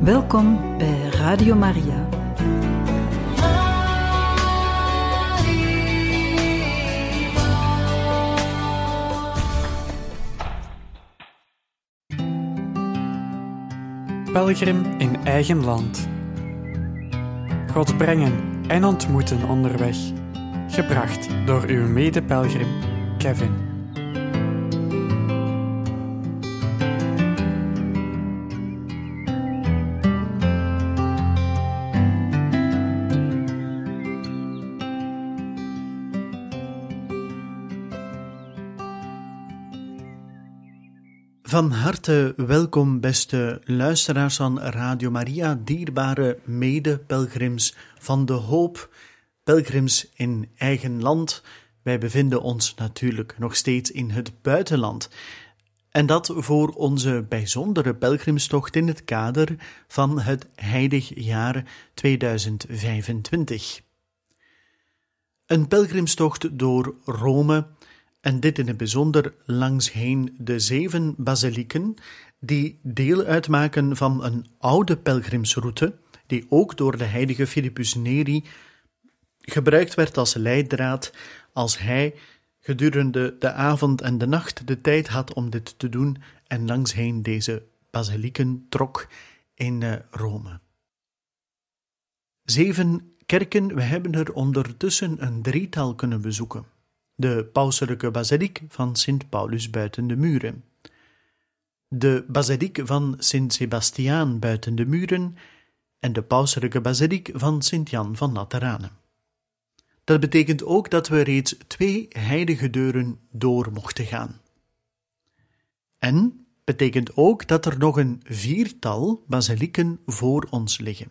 Welkom bij Radio Maria. Pelgrim in eigen land. God brengen en ontmoeten onderweg. Gebracht door uw mede-pelgrim Kevin. Van harte welkom, beste luisteraars van Radio Maria, dierbare mede-pelgrims van de hoop, pelgrims in eigen land. Wij bevinden ons natuurlijk nog steeds in het buitenland. En dat voor onze bijzondere pelgrimstocht in het kader van het heilig jaar 2025. Een pelgrimstocht door Rome. En dit in het bijzonder langsheen de 7 basilieken die deel uitmaken van een oude pelgrimsroute die ook door de heilige Philippus Neri gebruikt werd als leidraad als hij gedurende de avond en de nacht de tijd had om dit te doen en langsheen deze basilieken trok in Rome. 7 kerken, we hebben er ondertussen een 3-tal kunnen bezoeken. De pauselijke basiliek van Sint Paulus buiten de muren, de basiliek van Sint Sebastiaan buiten de muren en de pauselijke basiliek van Sint Jan van Lateranen. Dat betekent ook dat we reeds 2 heilige deuren door mochten gaan. En betekent ook dat er nog een 4-tal basilieken voor ons liggen.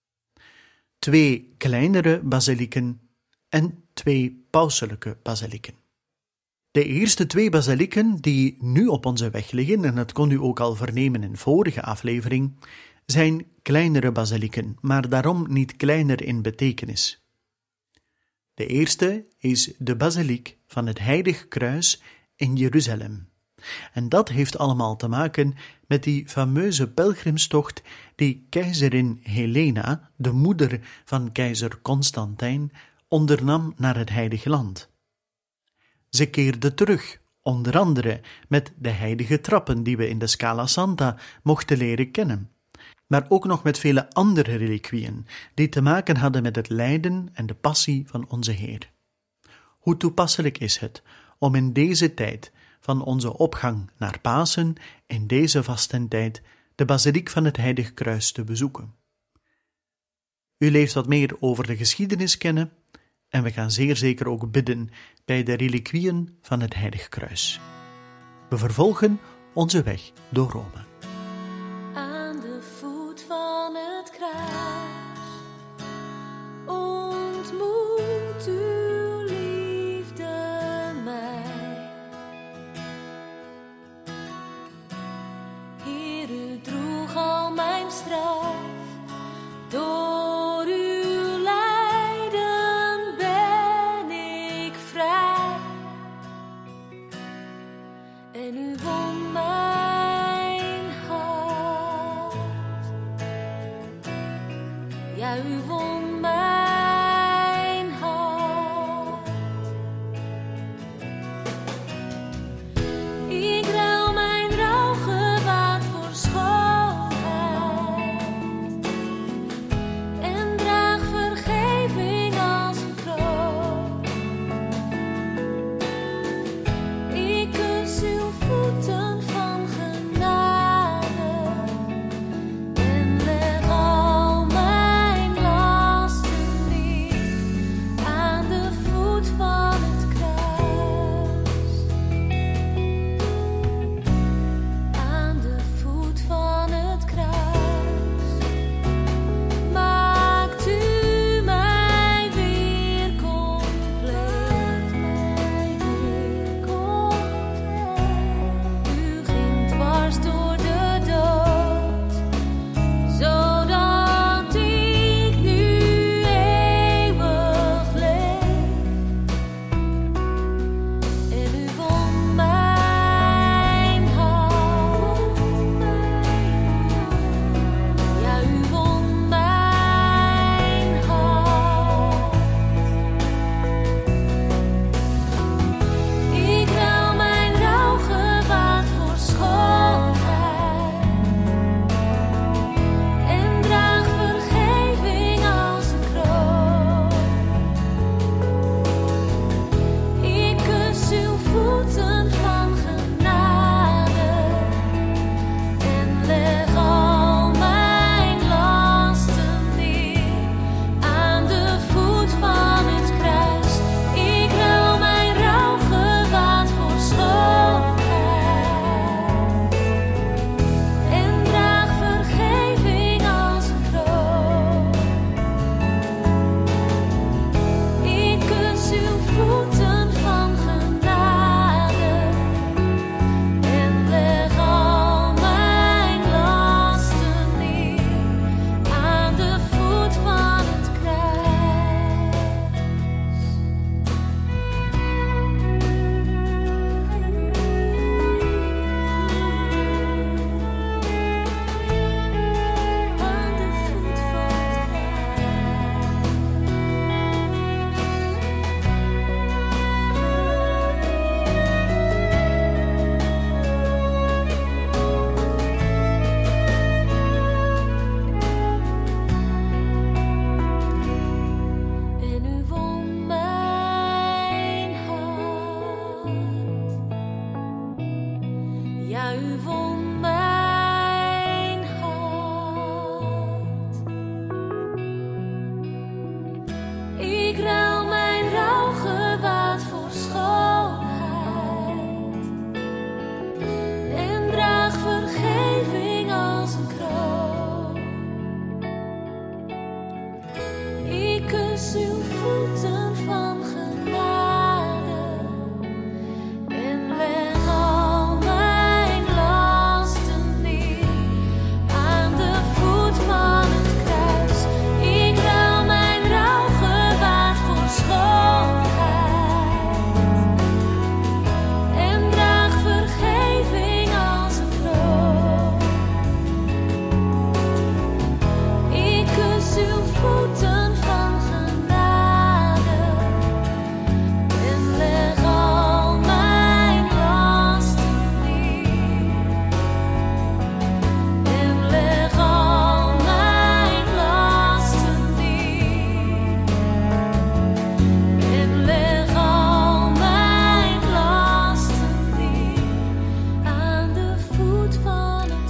2 kleinere basilieken en 2 pauselijke basilieken. De eerste 2 basilieken die nu op onze weg liggen, en dat kon u ook al vernemen in vorige aflevering, zijn kleinere basilieken, maar daarom niet kleiner in betekenis. De eerste is de basiliek van het Heilig Kruis in Jeruzalem. En dat heeft allemaal te maken met die fameuze pelgrimstocht die keizerin Helena, de moeder van keizer Constantijn, ondernam naar het Heilige Land. Ze keerde terug, onder andere met de heilige trappen die we in de Scala Santa mochten leren kennen, maar ook nog met vele andere reliquieën die te maken hadden met het lijden en de passie van onze Heer. Hoe toepasselijk is het om in deze tijd van onze opgang naar Pasen, in deze vastentijd, de basiliek van het Heilig Kruis te bezoeken. U leert wat meer over de geschiedenis kennen en we gaan zeer zeker ook bidden bij de reliquieën van het Heilig Kruis. We vervolgen onze weg door Rome. Aan de voet van het kruis ontmoet uw liefde mij. Heer, u droeg al mijn straf, door uw lijden ben ik vrij. En u won mijn hart. Ja, u won mijn hart. Ik ruil mijn rouwgewaad voor schoonheid en draag vergeving als een kroon. Ik kus uw voeten van u wond mijn hart. Ik ruil mijn rouwgewaad voor schoonheid en draag vergeving als een kroon. Ik kus uw voeten van genade en leg al mijn lasten neer aan de voet van het kruis. Ik ruil mijn rouwgewaad voor schoonheid en draag vergeving als een kroon. Ik kus uw voeten van genade en leg al mijn lasten neer. En leg al mijn lasten neer. En leg al mijn lasten neer aan de voet van het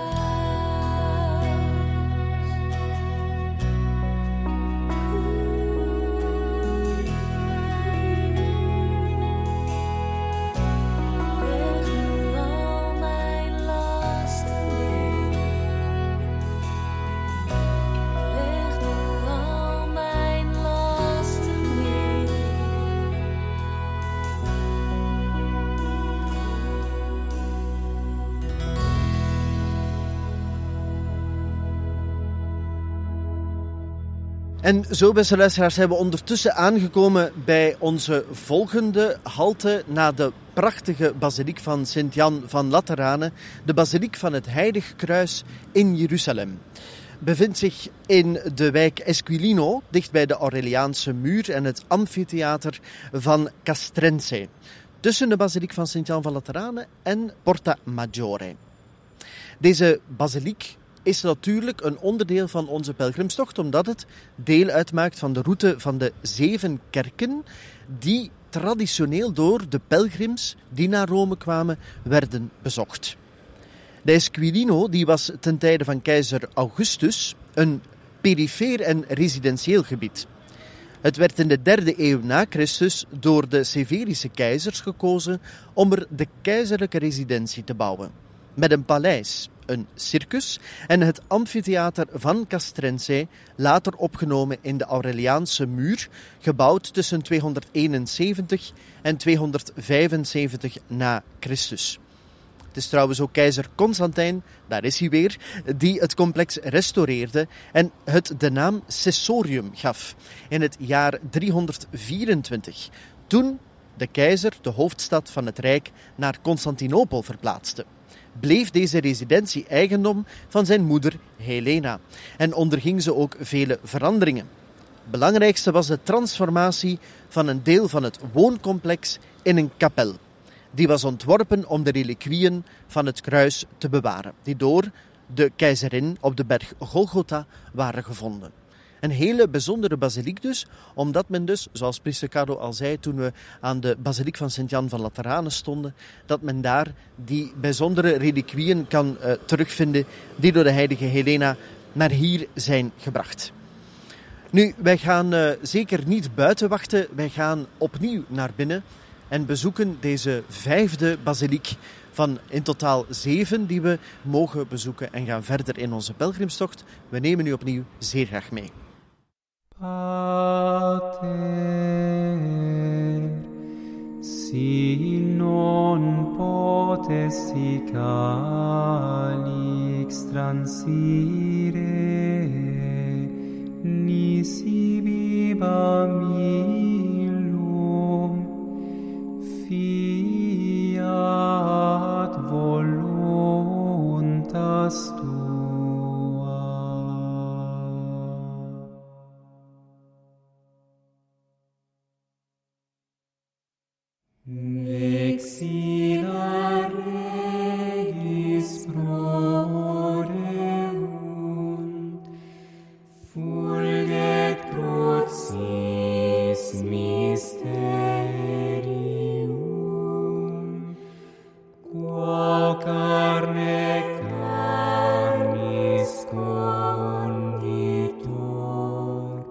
Leg nu al mijn lasten neer. Leg nu al mijn lasten neer. En zo, beste luisteraars, zijn we ondertussen aangekomen bij onze volgende halte na de prachtige basiliek van Sint-Jan van Lateranen, de basiliek van het Heilig Kruis in Jeruzalem. Bevindt zich in de wijk Esquilino, dicht bij de Aureliaanse muur en het amfitheater van Castrense, tussen de basiliek van Sint-Jan van Lateranen en Porta Maggiore. Deze basiliek is natuurlijk een onderdeel van onze pelgrimstocht, omdat het deel uitmaakt van de route van de 7 kerken die traditioneel door de pelgrims die naar Rome kwamen werden bezocht. De Esquilino die was ten tijde van keizer Augustus een perifeer en residentieel gebied. Het werd in de 3e eeuw na Christus door de Severische keizers gekozen om er de keizerlijke residentie te bouwen. Met een paleis, een circus en het amfitheater van Castrense, later opgenomen in de Aureliaanse muur, gebouwd tussen 271 en 275 na Christus. Het is trouwens ook keizer Constantijn, daar is hij weer, die het complex restaureerde en het de naam Caesorium gaf in het jaar 324, toen de keizer de hoofdstad van het Rijk naar Constantinopel verplaatste. Bleef deze residentie eigendom van zijn moeder Helena en onderging ze ook vele veranderingen. Het belangrijkste was de transformatie van een deel van het wooncomplex in een kapel. Die was ontworpen om de reliquieën van het kruis te bewaren, die door de keizerin op de berg Golgotha waren gevonden. Een hele bijzondere basiliek dus, omdat men dus, zoals priester Carlo al zei toen we aan de basiliek van Sint-Jan van Lateranen stonden, dat men daar die bijzondere reliquieën kan terugvinden die door de heilige Helena naar hier zijn gebracht. Nu, wij gaan zeker niet buiten wachten, wij gaan opnieuw naar binnen en bezoeken deze 5e basiliek van in totaal 7 die we mogen bezoeken en gaan verder in onze pelgrimstocht. We nemen u opnieuw zeer graag mee. Pater, si non potessi calix transire, nisi biba millum, fiat voluntas tua. Vexilla regis proreunt, fulget quo carne carnis conditor,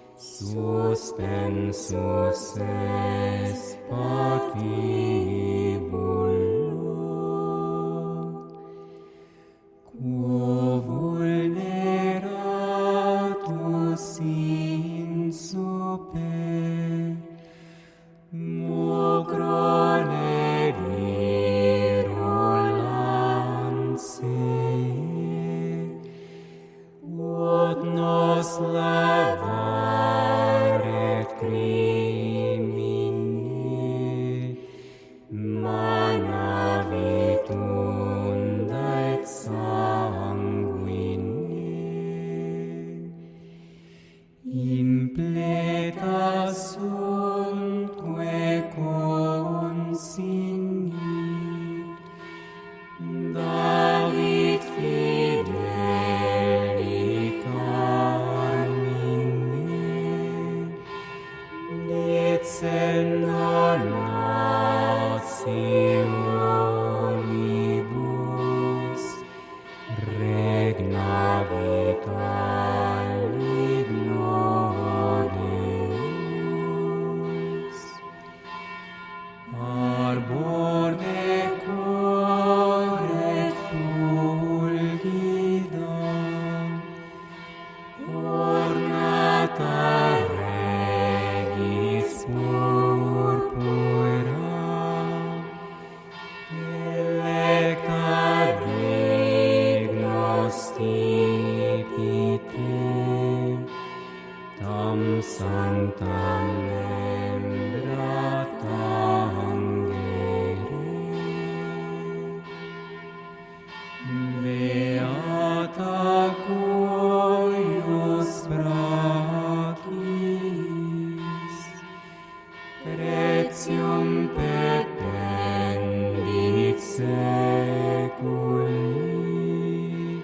suspensus est patibulum, quo vulneratus in super, mocrone virulance, ut nos lavaret crimine, mana vitunda et sanguine, impleta sunt que consignit, David fideli carmine, licendo nationibus, regna vital igno Deus. Arbor de core fulgida, ornata regis purpura, electa dignos stipite, tam sanctam membrata angeli. Beata cuius bracis, pretium perpendit seculi,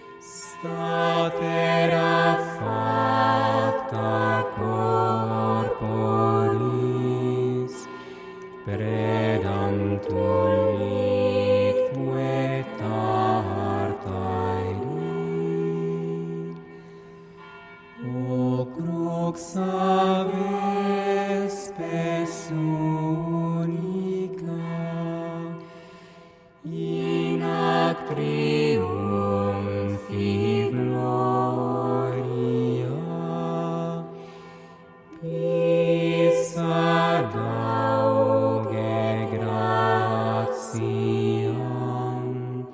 statera facta corporis, predam tulit tartairi. O cruxa vespes unica, in ac triumfi gloria, pisa dauge gratiam,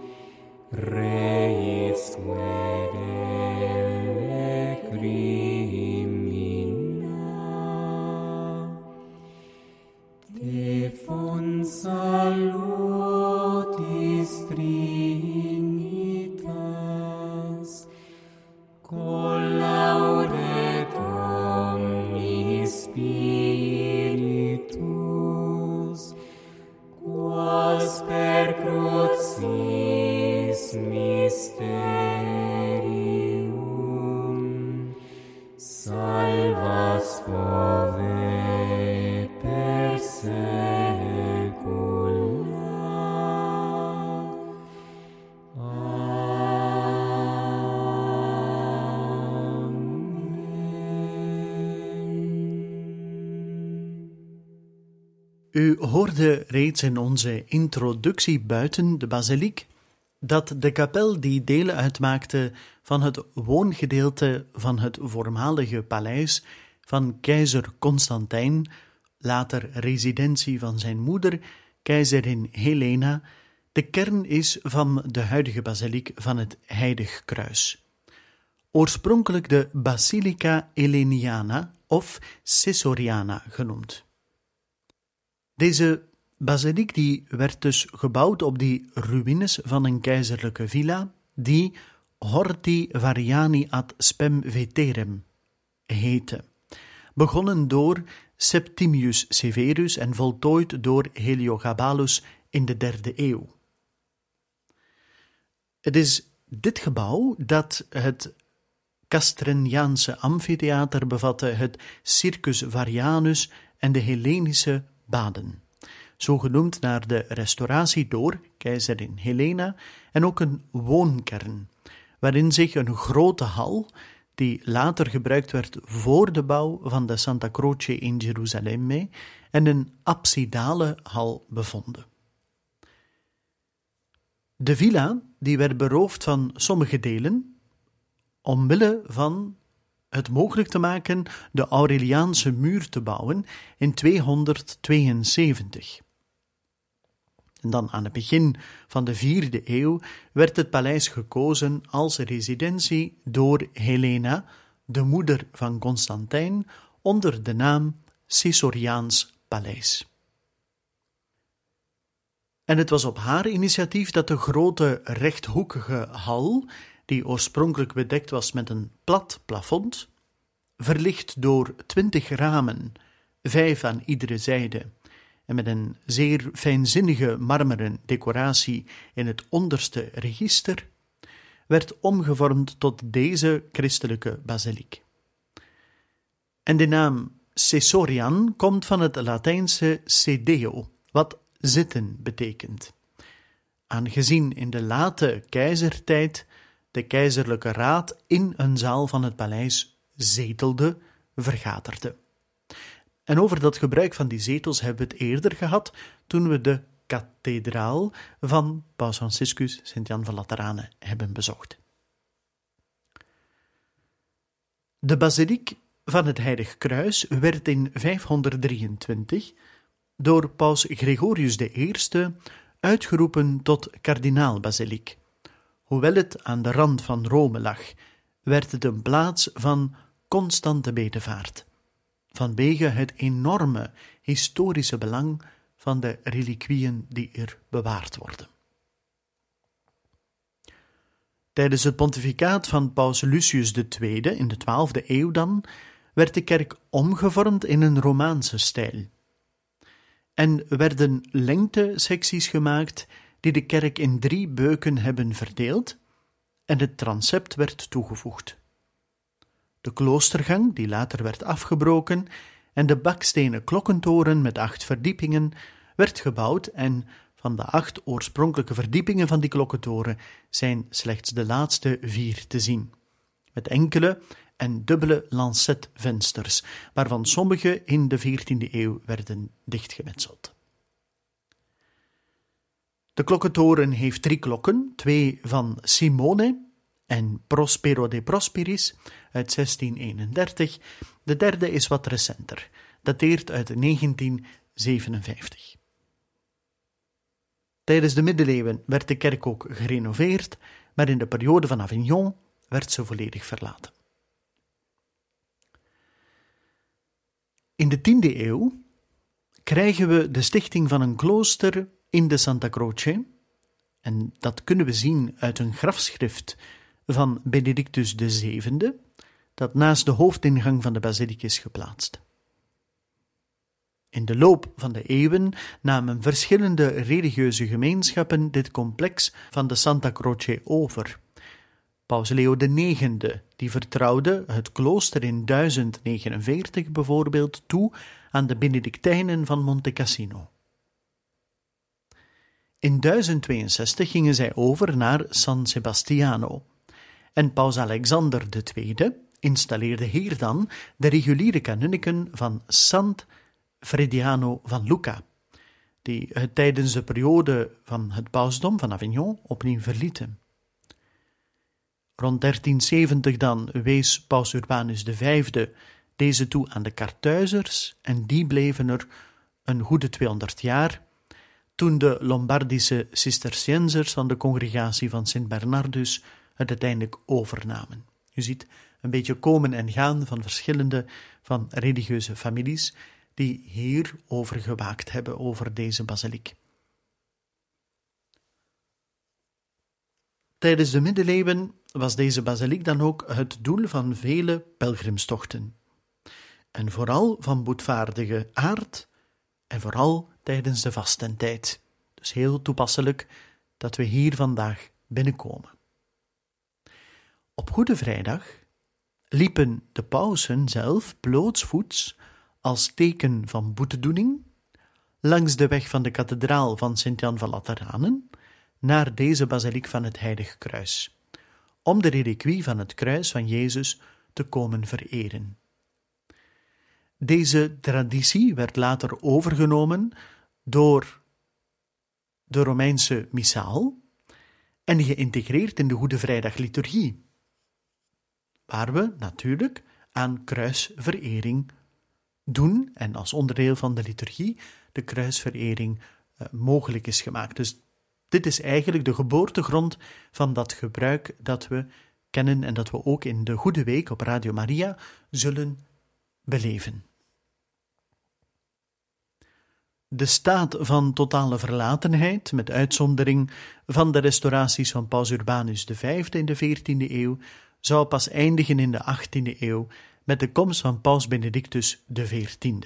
Reis vedele crimina, te fon salutis trinitas, collaudet omnis spiritus, quos per crucis mysterium salvas fove per secula. U hoorde reeds in onze introductie buiten de basiliek dat de kapel die deel uitmaakte van het woongedeelte van het voormalige paleis van keizer Constantijn, later residentie van zijn moeder, keizerin Helena, de kern is van de huidige basiliek van het Heilig Kruis. Oorspronkelijk de Basilica Heleniana of Caesoriana genoemd. Deze basiliek die werd dus gebouwd op die ruïnes van een keizerlijke villa die Horti Variani ad Spem Veterem heette, begonnen door Septimius Severus en voltooid door Heliogabalus in de 3e eeuw. Het is dit gebouw dat het Castreniaanse amfitheater bevatte, het Circus Varianus en de Hellenische baden. zo genoemd naar de restauratie door keizerin Helena, en ook een woonkern, waarin zich een grote hal, die later gebruikt werd voor de bouw van de Santa Croce in Gerusalemme, en een absidale hal bevonden. De villa die werd beroofd van sommige delen, omwille van het mogelijk te maken de Aureliaanse muur te bouwen in 272. En dan aan het begin van de 4e eeuw werd het paleis gekozen als residentie door Helena, de moeder van Constantijn, onder de naam Caesoriaans Paleis. En het was op haar initiatief dat de grote rechthoekige hal, die oorspronkelijk bedekt was met een plat plafond, verlicht door 20 ramen, 5 aan iedere zijde, en met een zeer fijnzinnige marmeren decoratie in het onderste register, werd omgevormd tot deze christelijke basiliek. En de naam Caesorian komt van het Latijnse sedeo, wat zitten betekent. Aangezien in de late keizertijd de keizerlijke raad in een zaal van het paleis zetelde, vergaderde. En over dat gebruik van die zetels hebben we het eerder gehad toen we de kathedraal van Paus Franciscus Sint-Jan van Lateranen hebben bezocht. De basiliek van het Heilig Kruis werd in 523 door Paus Gregorius I uitgeroepen tot kardinaalbasiliek. Hoewel het aan de rand van Rome lag, werd het een plaats van constante bedevaart, vanwege het enorme historische belang van de reliquieën die er bewaard worden. Tijdens het pontificaat van Paus Lucius II in de 12e eeuw dan, werd de kerk omgevormd in een Romaanse stijl. En werden lengtesecties gemaakt die de kerk in 3 beuken hebben verdeeld, en het transept werd toegevoegd. De kloostergang, die later werd afgebroken, en de bakstenen klokkentoren met 8 verdiepingen, werd gebouwd en van de 8 oorspronkelijke verdiepingen van die klokkentoren zijn slechts de laatste 4 te zien, met enkele en dubbele lancetvensters, waarvan sommige in de 14e eeuw werden dichtgemetseld. De klokkentoren heeft 3 klokken, 2 van Simone en Prospero de Prosperis uit 1631. De derde is wat recenter, dateert uit 1957. Tijdens de middeleeuwen werd de kerk ook gerenoveerd, maar in de periode van Avignon werd ze volledig verlaten. In de 10e eeuw krijgen we de stichting van een klooster in de Santa Croce, en dat kunnen we zien uit een grafschrift van Benedictus VII, dat naast de hoofdingang van de basiliek is geplaatst. In de loop van de eeuwen namen verschillende religieuze gemeenschappen dit complex van de Santa Croce over. Paus Leo IX, die vertrouwde het klooster in 1049 bijvoorbeeld toe aan de Benedictijnen van Monte Cassino. In 1062 gingen zij over naar San Sebastiano en Paus Alexander II installeerde hier dan de reguliere kanunniken van Sant Frediano van Lucca, die het tijdens de periode van het pausdom van Avignon opnieuw verlieten. Rond 1370 dan wees Paus Urbanus V deze toe aan de Kartuizers en die bleven er een goede 200 jaar, toen de Lombardische Cisterciënsers van de congregatie van Sint Bernardus het uiteindelijk overnamen. U ziet een beetje komen en gaan van verschillende van religieuze families die hierover gewaakt hebben, over deze basiliek. Tijdens de middeleeuwen was deze basiliek dan ook het doel van vele pelgrimstochten. En vooral van boetvaardige aard en vooral tijdens de vastentijd. Dus heel toepasselijk dat we hier vandaag binnenkomen. Op Goede Vrijdag liepen de pausen zelf blootsvoets als teken van boetedoening langs de weg van de kathedraal van Sint-Jan van Lateranen naar deze basiliek van het Heilig Kruis, om de reliquie van het kruis van Jezus te komen vereren. Deze traditie werd later overgenomen door de Romeinse missaal en geïntegreerd in de Goede Vrijdag-liturgie, waar we natuurlijk aan kruisverering doen en als onderdeel van de liturgie de kruisverering mogelijk is gemaakt. Dus dit is eigenlijk de geboortegrond van dat gebruik dat we kennen en dat we ook in de Goede Week op Radio Maria zullen beleven. De staat van totale verlatenheid, met uitzondering van de restauraties van Paus Urbanus V in de 14e eeuw, zou pas eindigen in de 18e eeuw met de komst van Paus Benedictus XIV.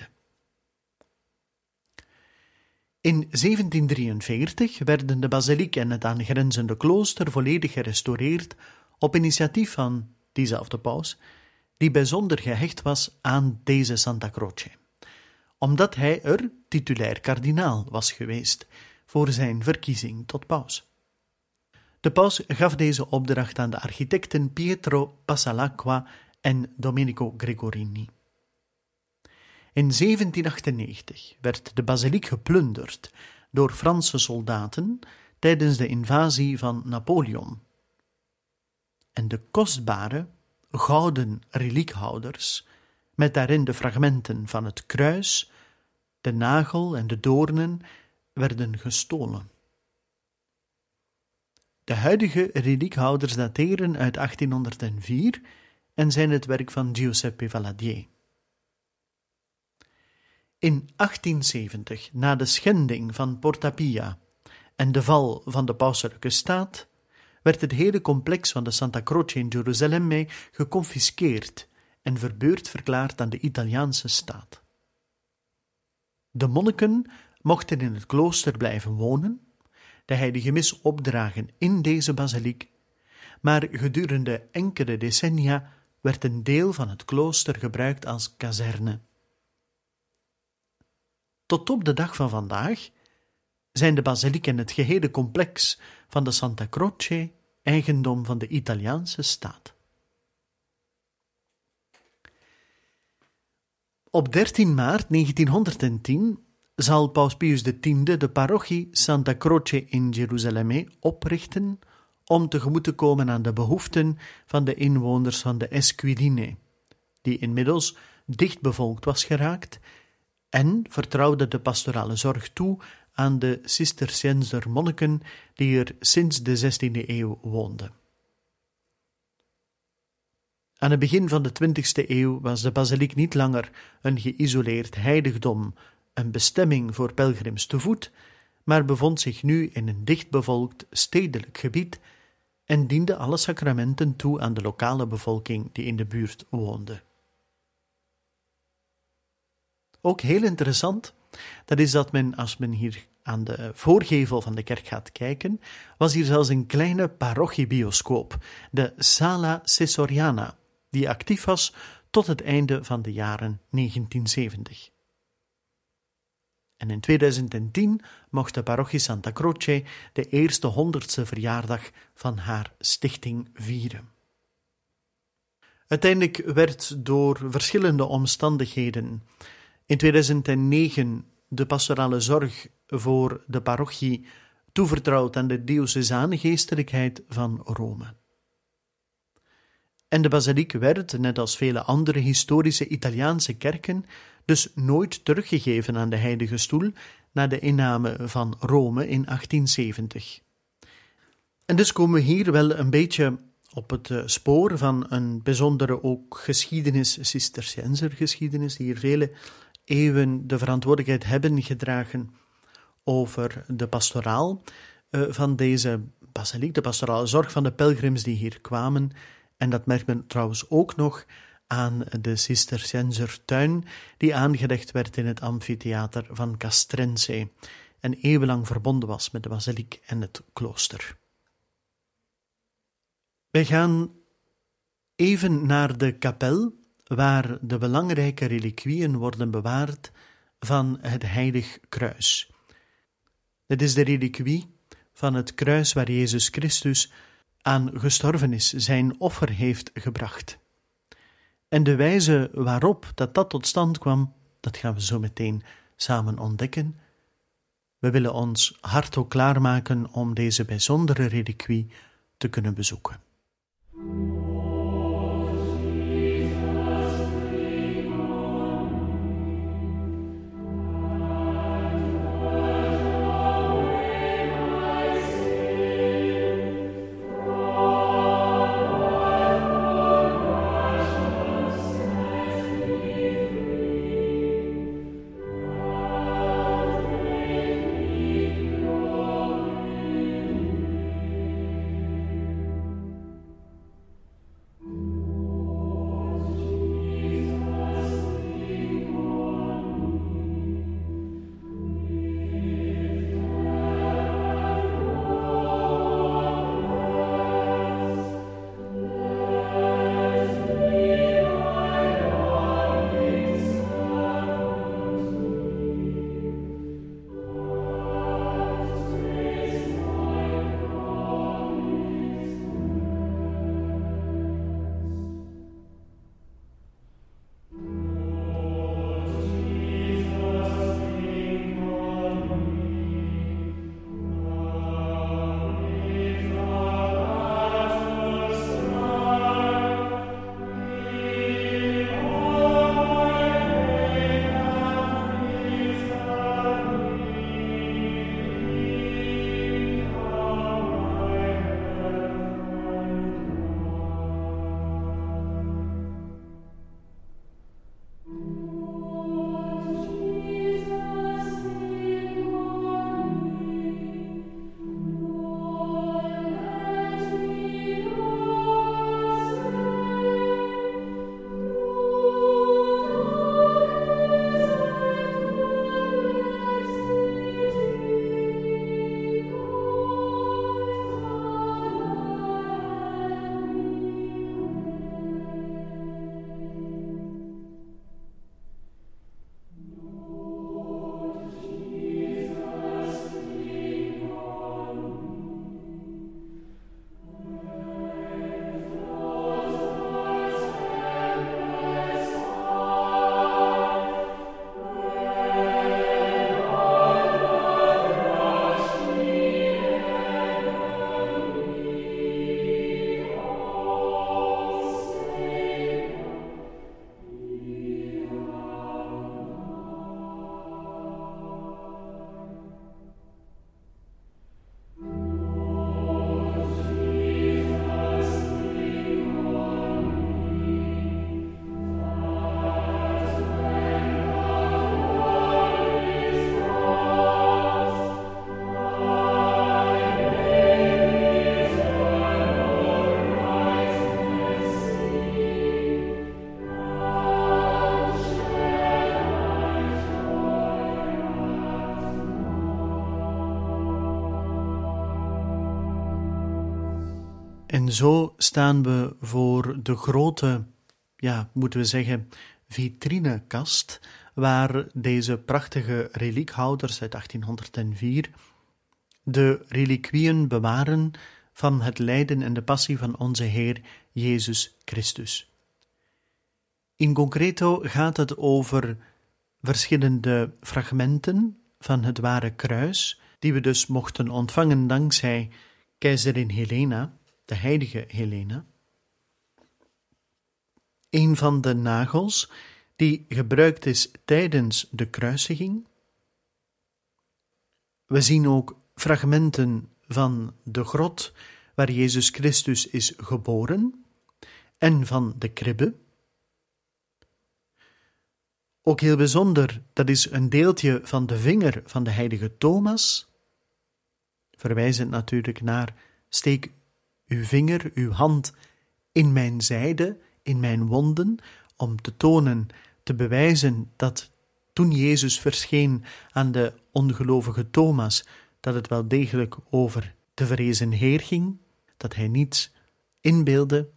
In 1743 werden de basiliek en het aangrenzende klooster volledig gerestaureerd op initiatief van diezelfde paus, die bijzonder gehecht was aan deze Santa Croce, omdat hij er titulair kardinaal was geweest voor zijn verkiezing tot paus. De paus gaf deze opdracht aan de architecten Pietro Passalacqua en Domenico Gregorini. In 1798 werd de basiliek geplunderd door Franse soldaten tijdens de invasie van Napoleon. En de kostbare, gouden reliekhouders, met daarin de fragmenten van het kruis, de nagel en de doornen, werden gestolen. De huidige reliekhouders dateren uit 1804 en zijn het werk van Giuseppe Valadier. In 1870, na de schending van Porta Pia en de val van de pauselijke staat, werd het hele complex van de Santa Croce in Gerusalemme geconfiskeerd en verbeurd verklaard aan de Italiaanse staat. De monniken mochten in het klooster blijven wonen, de heilige mis opdragen in deze basiliek, maar gedurende enkele decennia werd een deel van het klooster gebruikt als kazerne. Tot op de dag van vandaag zijn de basiliek en het gehele complex van de Santa Croce eigendom van de Italiaanse staat. Op 13 maart 1910 zal Paus Pius X de parochie Santa Croce in Gerusalemme oprichten om tegemoet te komen aan de behoeften van de inwoners van de Esquiline, die inmiddels dichtbevolkt was geraakt, en vertrouwde de pastorale zorg toe aan de Cisterciënzer monniken die er sinds de 16e eeuw woonden. Aan het begin van de 20e eeuw was de basiliek niet langer een geïsoleerd heiligdom, een bestemming voor pelgrims te voet, maar bevond zich nu in een dichtbevolkt stedelijk gebied en diende alle sacramenten toe aan de lokale bevolking die in de buurt woonde. Ook heel interessant, dat is dat men, als men hier aan de voorgevel van de kerk gaat kijken, was hier zelfs een kleine parochiebioscoop, de Sala Cesoriana, die actief was tot het einde van de jaren 1970. En in 2010 mocht de parochie Santa Croce de eerste 100ste verjaardag van haar stichting vieren. Uiteindelijk werd door verschillende omstandigheden in 2009 de pastorale zorg voor de parochie toevertrouwd aan de diocesane geestelijkheid van Rome. En de basiliek werd, net als vele andere historische Italiaanse kerken, dus nooit teruggegeven aan de Heilige Stoel na de inname van Rome in 1870. En dus komen we hier wel een beetje op het spoor van een bijzondere ook geschiedenis, Cisterciënzer geschiedenis, die hier vele eeuwen de verantwoordelijkheid hebben gedragen over de pastoraal van deze basiliek, de pastorale zorg van de pelgrims die hier kwamen. En dat merkt men trouwens ook nog aan de Cisterciënzer tuin die aangelegd werd in het amfitheater van Castrense en eeuwenlang verbonden was met de basiliek en het klooster. Wij gaan even naar de kapel waar de belangrijke reliquieën worden bewaard van het heilig kruis. Het is de reliquie van het kruis waar Jezus Christus aan gestorven is, zijn offer heeft gebracht. En de wijze waarop dat tot stand kwam, dat gaan we zo meteen samen ontdekken. We willen ons hart ook klaarmaken om deze bijzondere reliquie te kunnen bezoeken. En zo staan we voor de grote, moeten we zeggen, vitrinekast, waar deze prachtige reliekhouders uit 1804 de reliquieën bewaren van het lijden en de passie van onze Heer Jezus Christus. In concreto gaat het over verschillende fragmenten van het ware kruis, die we dus mochten ontvangen dankzij keizerin Helena, de heilige Helena. Een van de nagels die gebruikt is tijdens de kruisiging. We zien ook fragmenten van de grot waar Jezus Christus is geboren en van de kribbe. Ook heel bijzonder, dat is een deeltje van de vinger van de heilige Thomas, verwijzend natuurlijk naar steek uw vinger, uw hand in mijn zijde, in mijn wonden, om te tonen, te bewijzen dat toen Jezus verscheen aan de ongelovige Thomas, dat het wel degelijk over de verrezen Heer ging, dat hij niets inbeeldde.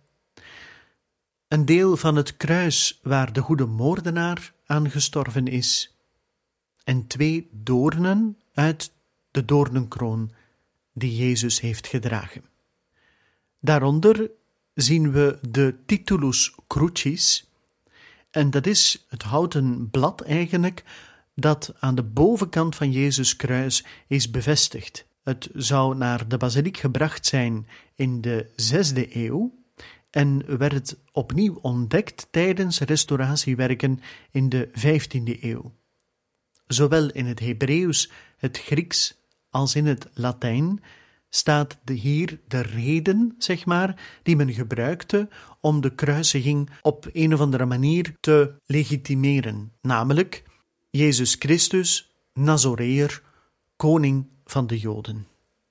Een deel van het kruis waar de goede moordenaar aan gestorven is. en 2 doornen uit de doornenkroon die Jezus heeft gedragen. Daaronder zien we de titulus crucis, en dat is het houten blad eigenlijk dat aan de bovenkant van Jezus' kruis is bevestigd. Het zou naar de basiliek gebracht zijn in de 6e eeuw en werd opnieuw ontdekt tijdens restauratiewerken in de 15e eeuw. Zowel in het Hebreeuws, het Grieks als in het Latijn staat hier de reden, die men gebruikte om de kruisiging op een of andere manier te legitimeren, namelijk Jezus Christus, Nazoreër, koning van de Joden.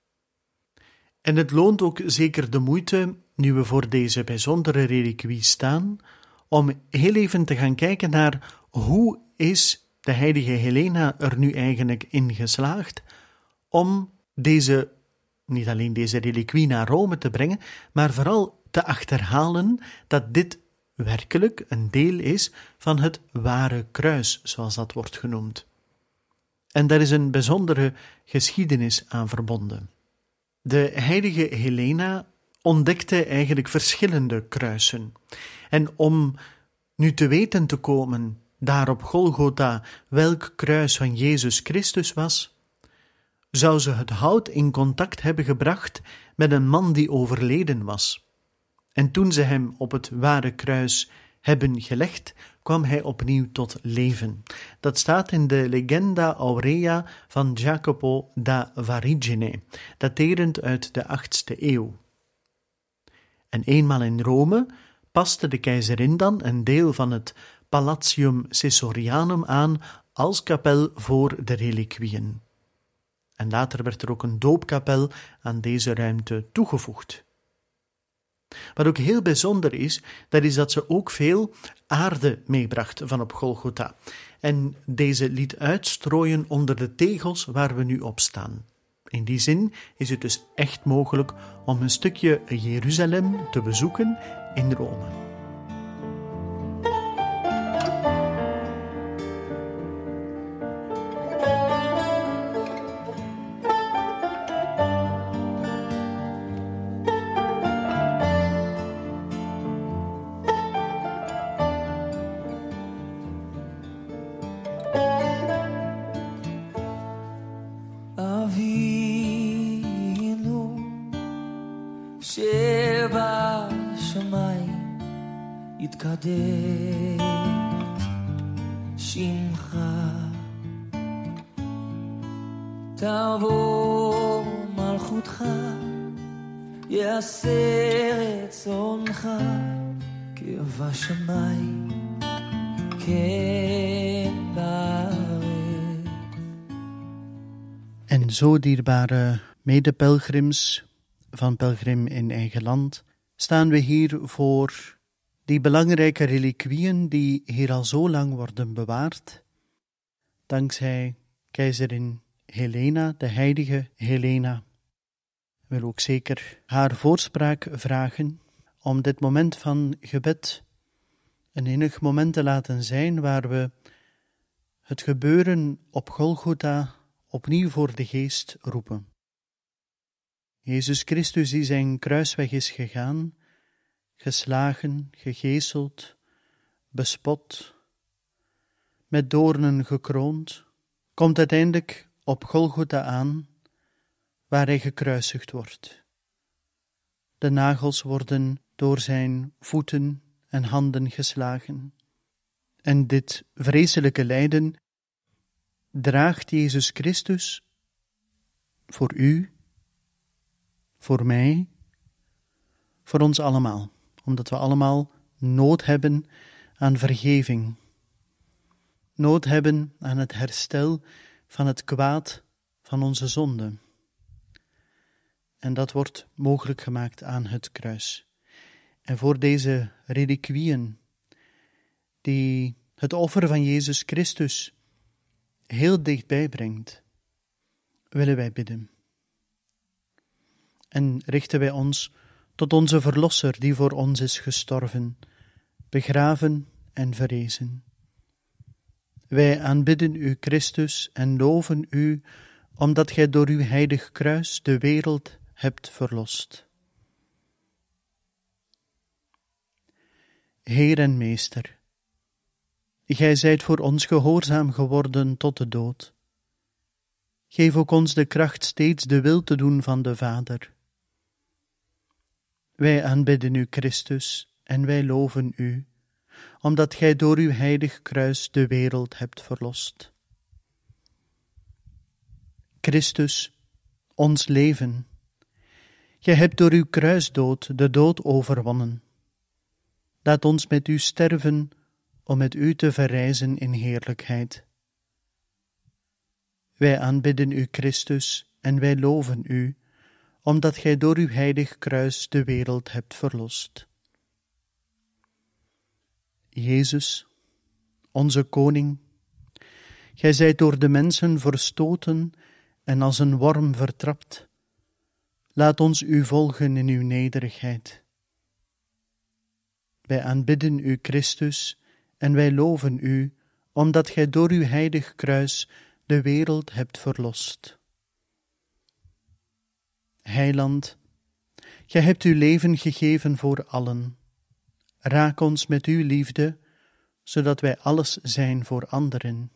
En het loont ook zeker de moeite, nu we voor deze bijzondere reliquie staan, om heel even te gaan kijken naar hoe is de heilige Helena er nu eigenlijk in geslaagd om niet alleen deze reliquie naar Rome te brengen, maar vooral te achterhalen dat dit werkelijk een deel is van het ware kruis, zoals dat wordt genoemd. En daar is een bijzondere geschiedenis aan verbonden. De heilige Helena ontdekte eigenlijk verschillende kruisen. En om nu te weten te komen, daar op Golgotha, welk kruis van Jezus Christus was, zou ze het hout in contact hebben gebracht met een man die overleden was. En toen ze hem op het ware kruis hebben gelegd, kwam hij opnieuw tot leven. Dat staat in de Legenda Aurea van Jacopo da Varigine, daterend uit de 8e eeuw. En eenmaal in Rome paste de keizerin dan een deel van het Palatium Caesorianum aan als kapel voor de reliquieën. En later werd er ook een doopkapel aan deze ruimte toegevoegd. Wat ook heel bijzonder is, dat is dat ze ook veel aarde meebracht van op Golgotha. En deze liet uitstrooien onder de tegels waar we nu op staan. In die zin is het dus echt mogelijk om een stukje Jeruzalem te bezoeken in Rome. שבשמיים יתקדש שמך, תבוא מלכותך, יעשה רצונך כבשמיים כן בארץ. En zo, dierbare medepelgrims van Pelgrim in Eigen Land, staan we hier voor die belangrijke reliquieën die hier al zo lang worden bewaard, dankzij keizerin Helena, de heilige Helena. Ik wil ook zeker haar voorspraak vragen om dit moment van gebed een innig moment te laten zijn waar we het gebeuren op Golgotha opnieuw voor de geest roepen. Jezus Christus die zijn kruisweg is gegaan, geslagen, gegezeld, bespot, met doornen gekroond, komt uiteindelijk op Golgotha aan, waar hij gekruisigd wordt. De nagels worden door zijn voeten en handen geslagen. En dit vreselijke lijden draagt Jezus Christus voor u, voor mij, voor ons allemaal, omdat we allemaal nood hebben aan vergeving, nood hebben aan het herstel van het kwaad van onze zonde. En dat wordt mogelijk gemaakt aan het kruis. En voor deze reliquieën, die het offer van Jezus Christus heel dichtbij brengt, willen wij bidden. En richten wij ons tot onze Verlosser die voor ons is gestorven, begraven en verrezen. Wij aanbidden u, Christus, en loven u, omdat gij door uw heilig kruis de wereld hebt verlost. Heer en Meester, gij zijt voor ons gehoorzaam geworden tot de dood. Geef ook ons de kracht steeds de wil te doen van de Vader. Wij aanbidden u, Christus, en wij loven u, omdat gij door uw heilig kruis de wereld hebt verlost. Christus, ons leven, gij hebt door uw kruisdood de dood overwonnen. Laat ons met u sterven, om met u te verrijzen in heerlijkheid. Wij aanbidden u, Christus, en wij loven u, omdat gij door uw heilig kruis de wereld hebt verlost. Jezus, onze koning, gij zijt door de mensen verstoten en als een worm vertrapt. Laat ons u volgen in uw nederigheid. Wij aanbidden u, Christus, en wij loven u, omdat gij door uw heilig kruis de wereld hebt verlost. Heiland, gij hebt uw leven gegeven voor allen. Raak ons met uw liefde, zodat wij alles zijn voor anderen.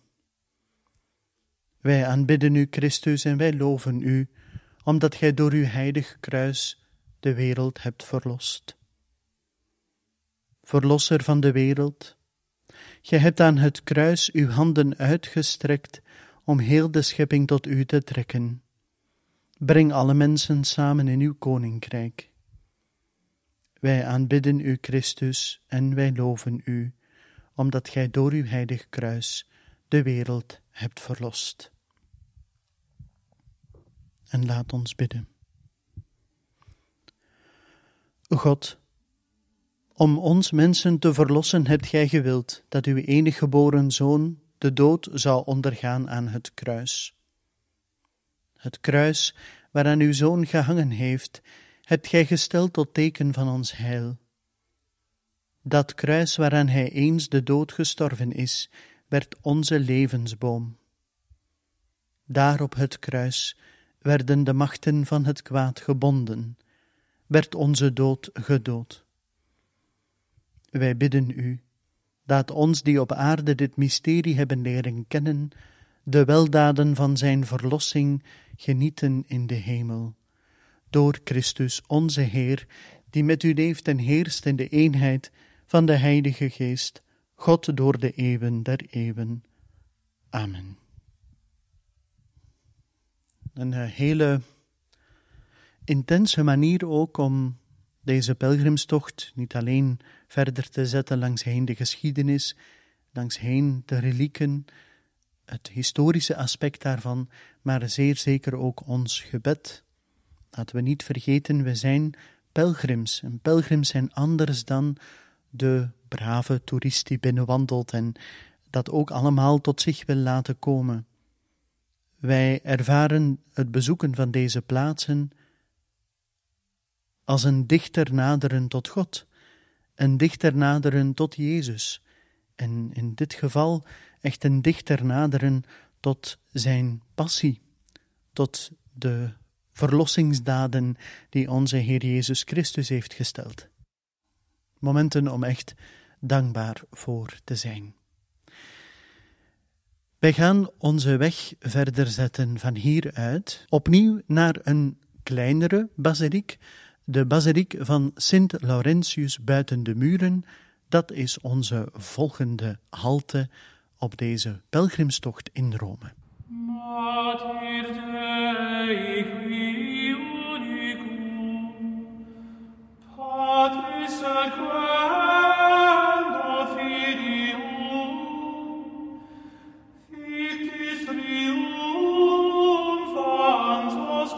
Wij aanbidden u, Christus, en wij loven u, omdat gij door uw heilig kruis de wereld hebt verlost. Verlosser van de wereld, gij hebt aan het kruis uw handen uitgestrekt om heel de schepping tot u te trekken. Breng alle mensen samen in uw koninkrijk. Wij aanbidden u, Christus, en wij loven u, omdat gij door uw heilig kruis de wereld hebt verlost. En laat ons bidden. God, om ons mensen te verlossen hebt gij gewild dat uw enige geboren Zoon de dood zou ondergaan aan het kruis. Het kruis waaraan uw Zoon gehangen heeft, hebt gij gesteld tot teken van ons heil. Dat kruis waaraan hij eens de dood gestorven is, werd onze levensboom. Daar op het kruis werden de machten van het kwaad gebonden, werd onze dood gedood. Wij bidden u, laat ons die op aarde dit mysterie hebben leren kennen, de weldaden van zijn verlossing genieten in de hemel. Door Christus onze Heer, die met u leeft en heerst in de eenheid van de Heilige Geest, God door de eeuwen der eeuwen. Amen. Een hele intense manier ook om deze pelgrimstocht niet alleen verder te zetten langsheen de geschiedenis, langsheen de relieken, het historische aspect daarvan, maar zeer zeker ook ons gebed. Laten we niet vergeten, we zijn pelgrims. En pelgrims zijn anders dan de brave toerist die binnenwandelt en dat ook allemaal tot zich wil laten komen. Wij ervaren het bezoeken van deze plaatsen als een dichter naderen tot God, een dichter naderen tot Jezus. En in dit geval echt een dichter naderen tot zijn passie, tot de verlossingsdaden die onze Heer Jezus Christus heeft gesteld. Momenten om echt dankbaar voor te zijn. Wij gaan onze weg verder zetten van hieruit, opnieuw naar een kleinere basiliek, de basiliek van Sint Laurentius buiten de muren. Dat is onze volgende halte op deze pelgrimstocht in Rome. Mater Dei qui unicum, Patris sequendo Filium, Fictis triumphans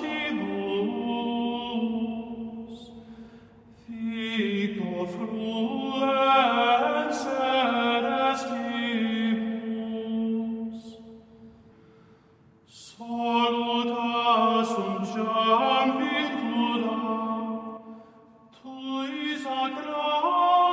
ostibus, Victor fruens celestibus, Salutas ungiam victura, tui sacra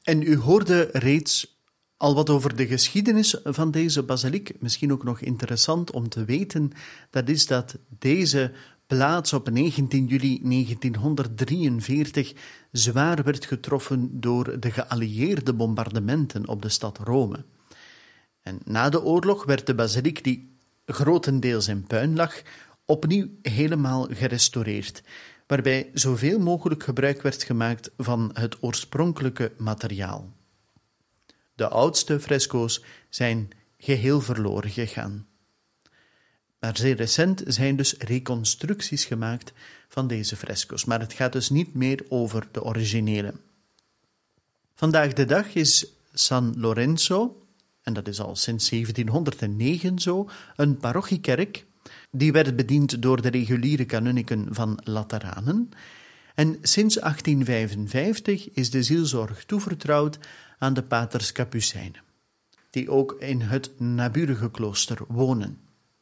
En u hoorde reeds al wat over de geschiedenis van deze basiliek. Misschien ook nog interessant om te weten, dat is dat deze plaats op 19 juli 1943 zwaar werd getroffen door de geallieerde bombardementen op de stad Rome. En na de oorlog werd de basiliek, die grotendeels in puin lag, opnieuw helemaal gerestaureerd, waarbij zoveel mogelijk gebruik werd gemaakt van het oorspronkelijke materiaal. De oudste fresco's zijn geheel verloren gegaan. Maar zeer recent zijn dus reconstructies gemaakt van deze fresco's, maar het gaat dus niet meer over de originele. Vandaag de dag is San Lorenzo, en dat is al sinds 1709 zo, een parochiekerk. Die werd bediend door de reguliere kanunniken van Lateranen. En sinds 1855 is de zielzorg toevertrouwd aan de paters Capucijnen, die ook in het naburige klooster wonen.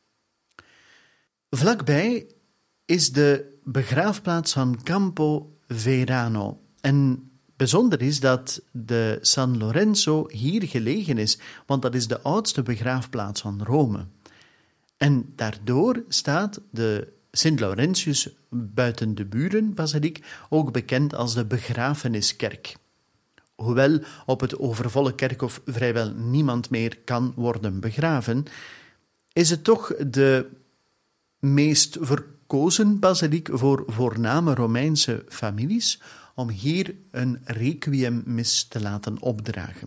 Vlakbij is de begraafplaats van Campo Verano. En bijzonder is dat de San Lorenzo hier gelegen is, want dat is de oudste begraafplaats van Rome. En daardoor staat de Sint Laurentius buiten de buren basiliek ook bekend als de begrafeniskerk. Hoewel op het overvolle kerkhof vrijwel niemand meer kan worden begraven, is het toch de meest verkozen basiliek voor voorname Romeinse families om hier een requiemmis te laten opdragen.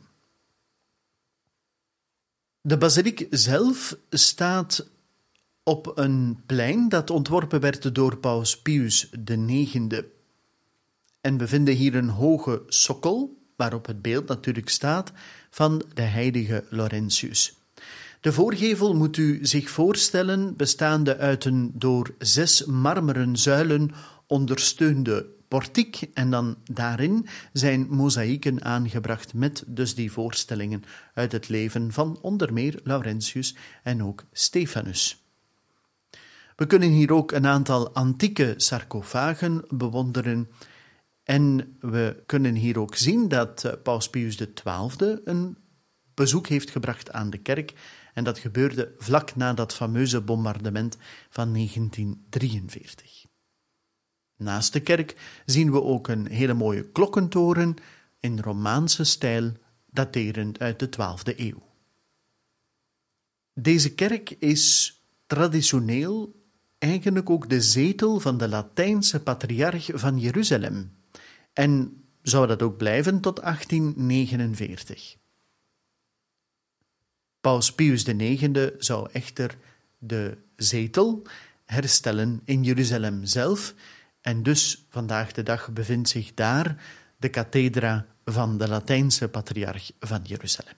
De basiliek zelf staat op een plein dat ontworpen werd door Paus Pius IX. En we vinden hier een hoge sokkel, waarop het beeld natuurlijk staat, van de heilige Laurentius. De voorgevel moet u zich voorstellen, bestaande uit een door 6 marmeren zuilen ondersteunde portiek, en dan daarin zijn mozaïeken aangebracht met dus die voorstellingen uit het leven van onder meer Laurentius en ook Stephanus. We kunnen hier ook een aantal antieke sarcofagen bewonderen en we kunnen hier ook zien dat Paus Pius XII een bezoek heeft gebracht aan de kerk, en dat gebeurde vlak na dat fameuze bombardement van 1943. Naast de kerk zien we ook een hele mooie klokkentoren in Romaanse stijl, daterend uit de 12e eeuw. Deze kerk is traditioneel eigenlijk ook de zetel van de Latijnse patriarch van Jeruzalem, en zou dat ook blijven tot 1849. Paus Pius IX zou echter de zetel herstellen in Jeruzalem zelf, en dus vandaag de dag bevindt zich daar de kathedra van de Latijnse patriarch van Jeruzalem.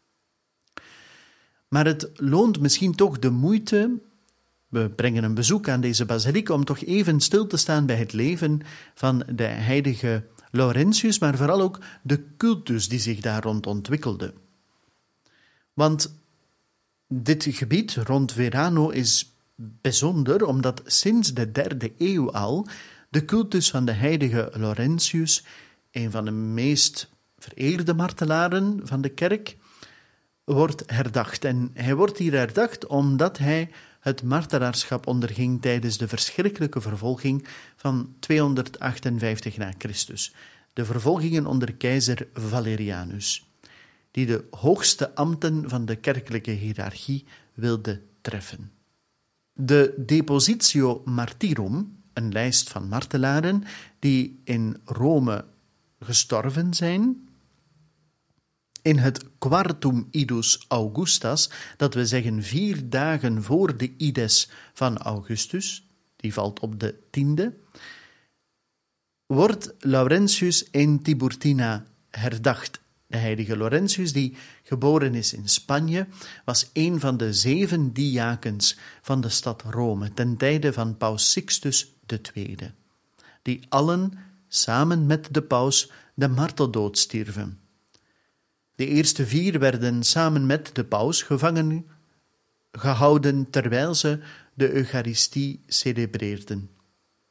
Maar het loont misschien toch de moeite, we brengen een bezoek aan deze basiliek, om toch even stil te staan bij het leven van de heilige Laurentius, maar vooral ook de cultus die zich daar rond ontwikkelde. Want dit gebied rond Verano is bijzonder, omdat sinds de 3e eeuw al de cultus van de heilige Laurentius, een van de meest vereerde martelaren van de kerk, wordt herdacht. En hij wordt hier herdacht omdat hij het martelaarschap onderging tijdens de verschrikkelijke vervolging van 258 na Christus. De vervolgingen onder keizer Valerianus, die de hoogste ambten van de kerkelijke hiërarchie wilde treffen. De Depositio Martyrum, een lijst van martelaren die in Rome gestorven zijn, in het Quartum Idus Augustas, dat we zeggen 4 dagen voor de Ides van Augustus, die valt op de 10e, wordt Laurentius in Tiburtina herdacht. De heilige Laurentius, die geboren is in Spanje, was een van de 7 diakens van de stad Rome ten tijde van Paus Sixtus II, die allen samen met de paus de marteldood stierven. De eerste 4 werden samen met de paus gevangen gehouden terwijl ze de Eucharistie celebreerden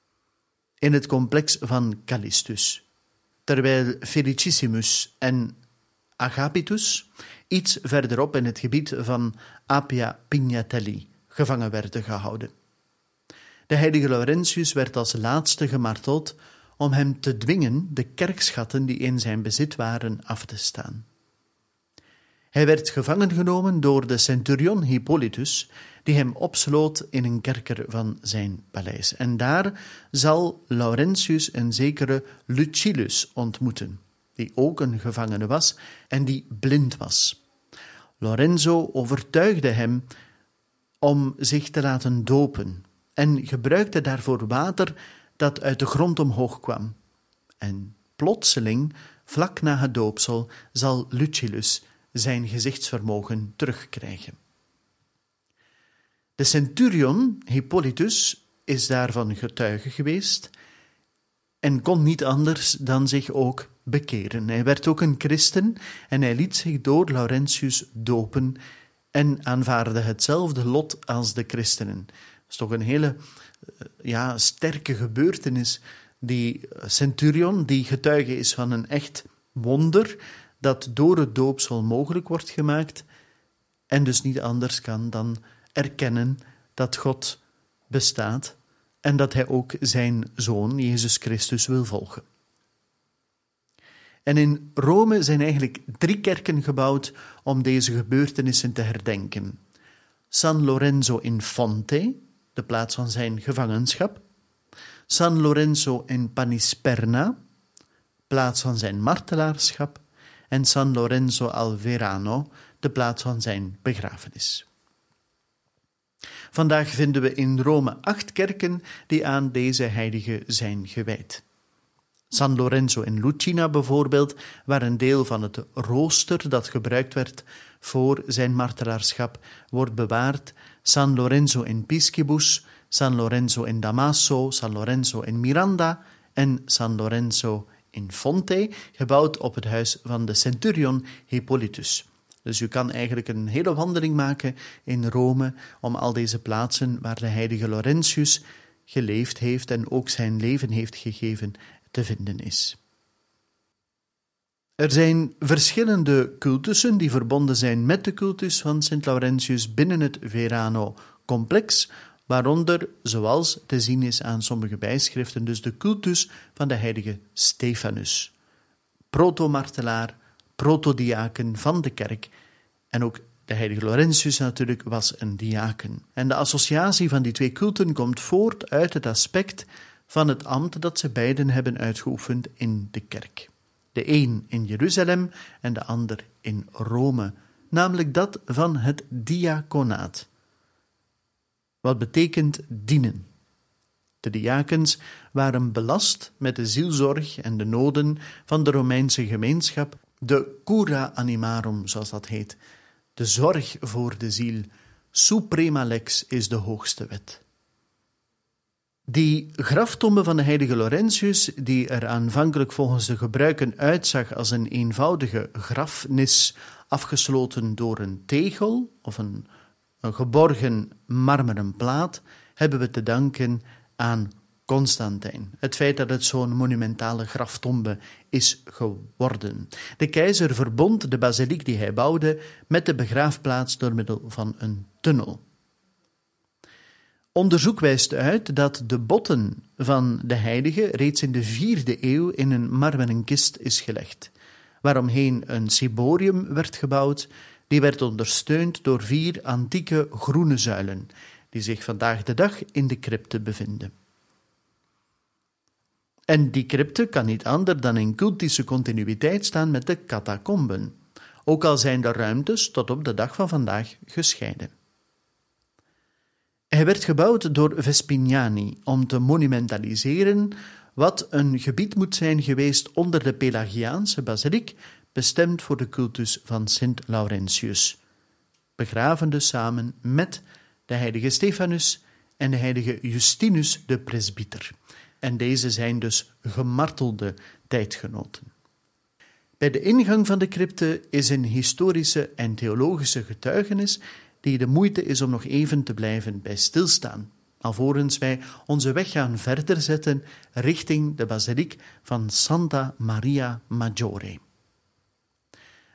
in het complex van Callistus, terwijl Felicissimus en Agapitus, iets verderop in het gebied van Appia Pignatelli, gevangen werden gehouden. De heilige Laurentius werd als laatste gemarteld om hem te dwingen de kerkschatten die in zijn bezit waren af te staan. Hij werd gevangen genomen door de centurion Hippolytus, die hem opsloot in een kerker van zijn paleis. En daar zal Laurentius een zekere Lucilius ontmoeten, die ook een gevangene was en die blind was. Lorenzo overtuigde hem om zich te laten dopen en gebruikte daarvoor water dat uit de grond omhoog kwam. En plotseling, vlak na het doopsel, zal Lucilius zijn gezichtsvermogen terugkrijgen. De centurion Hippolytus is daarvan getuige geweest en kon niet anders dan zich ook bekeren. Hij werd ook een christen en hij liet zich door Laurentius dopen en aanvaarde hetzelfde lot als de christenen. Dat is toch een hele sterke gebeurtenis. Die centurion, die getuige is van een echt wonder dat door het doopsel mogelijk wordt gemaakt en dus niet anders kan dan erkennen dat God bestaat en dat hij ook zijn Zoon, Jezus Christus, wil volgen. En in Rome zijn eigenlijk 3 kerken gebouwd om deze gebeurtenissen te herdenken. San Lorenzo in Fonte, de plaats van zijn gevangenschap. San Lorenzo in Panisperna, plaats van zijn martelaarschap. En San Lorenzo al Verano, de plaats van zijn begrafenis. Vandaag vinden we in Rome 8 kerken die aan deze heilige zijn gewijd. San Lorenzo in Lucina bijvoorbeeld, waar een deel van het rooster dat gebruikt werd voor zijn martelaarschap wordt bewaard. San Lorenzo in Piscibus, San Lorenzo in Damaso, San Lorenzo in Miranda en San Lorenzo in Fonte, gebouwd op het huis van de centurion Hippolytus. Dus u kan eigenlijk een hele wandeling maken in Rome om al deze plaatsen waar de heilige Laurentius geleefd heeft en ook zijn leven heeft gegeven te vinden is. Er zijn verschillende cultussen die verbonden zijn met de cultus van Sint Laurentius binnen het Verano-complex, waaronder, zoals te zien is aan sommige bijschriften, dus de cultus van de heilige Stephanus, protomartelaar, protodiaken van de kerk, en ook de heilige Laurentius natuurlijk was een diaken. En de associatie van die 2 culten komt voort uit het aspect van het ambt dat ze beiden hebben uitgeoefend in de kerk. De een in Jeruzalem en de ander in Rome, namelijk dat van het diaconaat. Wat betekent dienen? De diakens waren belast met de zielzorg en de noden van de Romeinse gemeenschap, de cura animarum, zoals dat heet, de zorg voor de ziel. Suprema lex is de hoogste wet. Die graftombe van de heilige Laurentius, die er aanvankelijk volgens de gebruiken uitzag als een eenvoudige grafnis afgesloten door een tegel of een geborgen marmeren plaat, hebben we te danken aan Constantijn. Het feit dat het zo'n monumentale graftombe is geworden. De keizer verbond de basiliek die hij bouwde met de begraafplaats door middel van een tunnel. Onderzoek wijst uit dat de botten van de heilige reeds in de 4e eeuw in een marmeren kist is gelegd, waaromheen een ciborium werd gebouwd, die werd ondersteund door 4 antieke groene zuilen, die zich vandaag de dag in de crypte bevinden. En die crypte kan niet anders dan in cultische continuïteit staan met de catacomben, ook al zijn de ruimtes tot op de dag van vandaag gescheiden. Hij werd gebouwd door Vespiniani om te monumentaliseren wat een gebied moet zijn geweest onder de Pelagiaanse basiliek, bestemd voor de cultus van Sint Laurentius, begraven dus samen met de heilige Stephanus en de heilige Justinus de presbyter. En deze zijn dus gemartelde tijdgenoten. Bij de ingang van de crypte is een historische en theologische getuigenis die de moeite is om nog even te blijven bij stilstaan, alvorens wij onze weg gaan verder zetten richting de basiliek van Santa Maria Maggiore.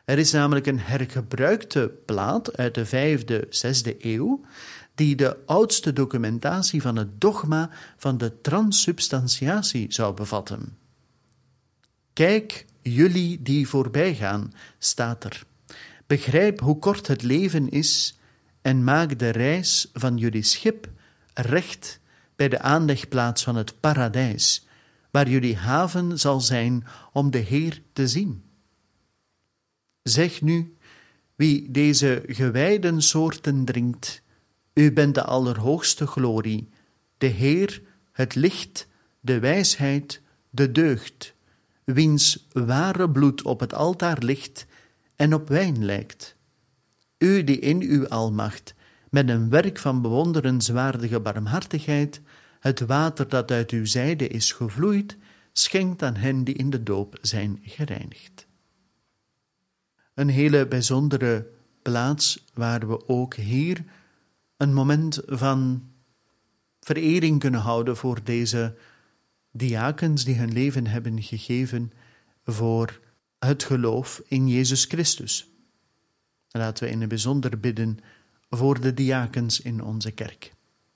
Er is namelijk een hergebruikte plaat uit de 5e, 6e eeuw die de oudste documentatie van het dogma van de transsubstantiatie zou bevatten. Kijk, jullie die voorbijgaan, staat er. Begrijp hoe kort het leven is en maak de reis van jullie schip recht bij de aanlegplaats van het paradijs, waar jullie haven zal zijn om de Heer te zien. Zeg nu, wie deze gewijden soorten drinkt, u bent de allerhoogste glorie, de Heer, het licht, de wijsheid, de deugd, wiens ware bloed op het altaar ligt en op wijn lijkt. U die in uw almacht, met een werk van bewonderenswaardige barmhartigheid, het water dat uit uw zijde is gevloeid, schenkt aan hen die in de doop zijn gereinigd. Een hele bijzondere plaats waar we ook hier een moment van verering kunnen houden voor deze diakens die hun leven hebben gegeven voor het geloof in Jezus Christus. Laten we in het bijzonder bidden voor de diakens in onze kerk.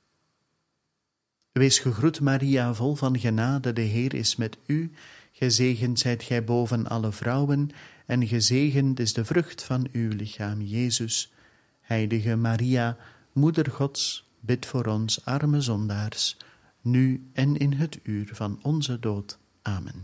Wees gegroet, Maria, vol van genade, de Heer is met u. Gezegend zijt gij boven alle vrouwen, en gezegend is de vrucht van uw lichaam, Jezus. Heilige Maria, Moeder Gods, bid voor ons arme zondaars, nu en in het uur van onze dood. Amen.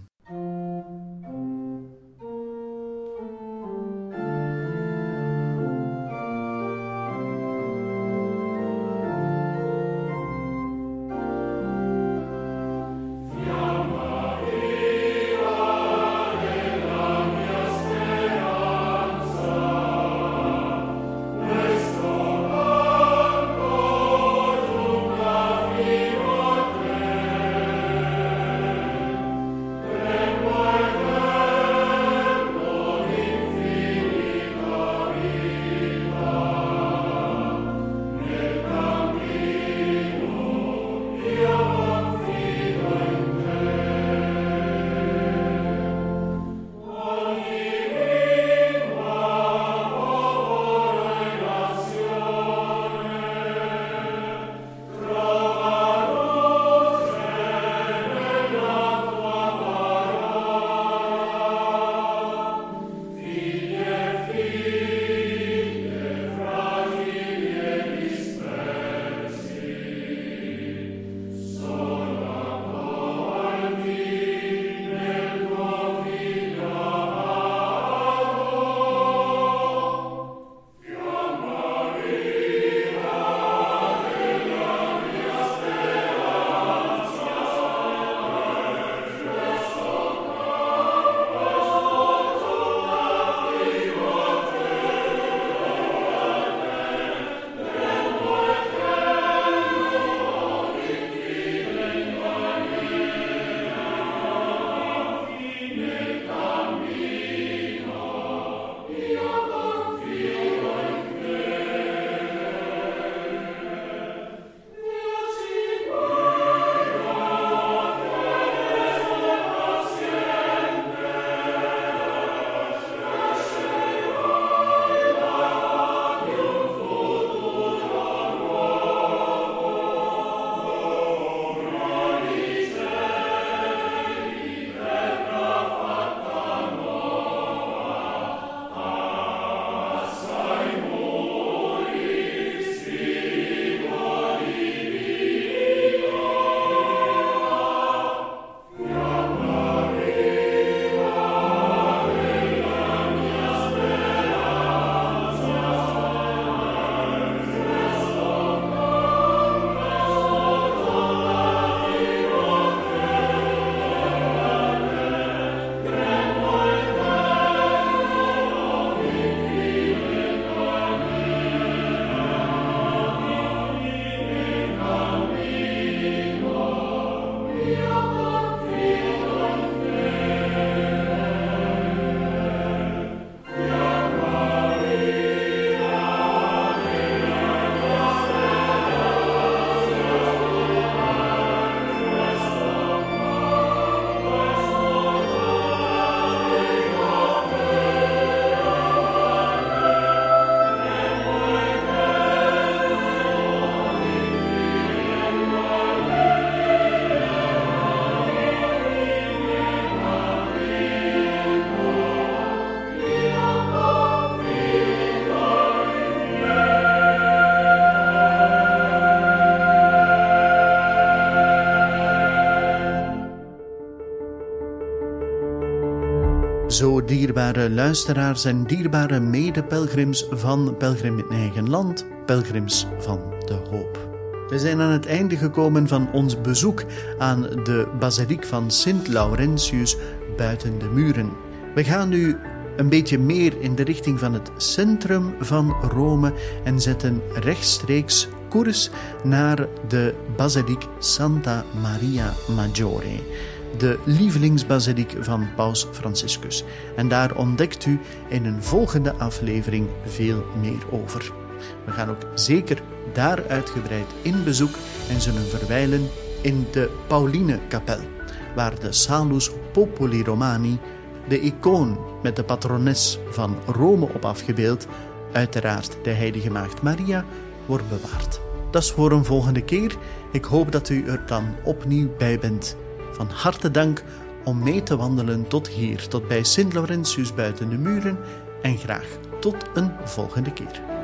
Zo, dierbare luisteraars en dierbare medepelgrims van Pelgrim in Eigen Land, pelgrims van de hoop. We zijn aan het einde gekomen van ons bezoek aan de basiliek van Sint Laurentius buiten de muren. We gaan nu een beetje meer in de richting van het centrum van Rome en zetten rechtstreeks koers naar de basiliek Santa Maria Maggiore, de lievelingsbasiliek van Paus Franciscus. En daar ontdekt u in een volgende aflevering veel meer over. We gaan ook zeker daar uitgebreid in bezoek en zullen verwijlen in de Paulinekapel, waar de Salus Populi Romani, de icoon met de patrones van Rome op afgebeeld, uiteraard de heilige maagd Maria, wordt bewaard. Dat is voor een volgende keer. Ik hoop dat u er dan opnieuw bij bent. Van harte dank om mee te wandelen tot hier, tot bij Sint Laurentius buiten de muren en graag tot een volgende keer.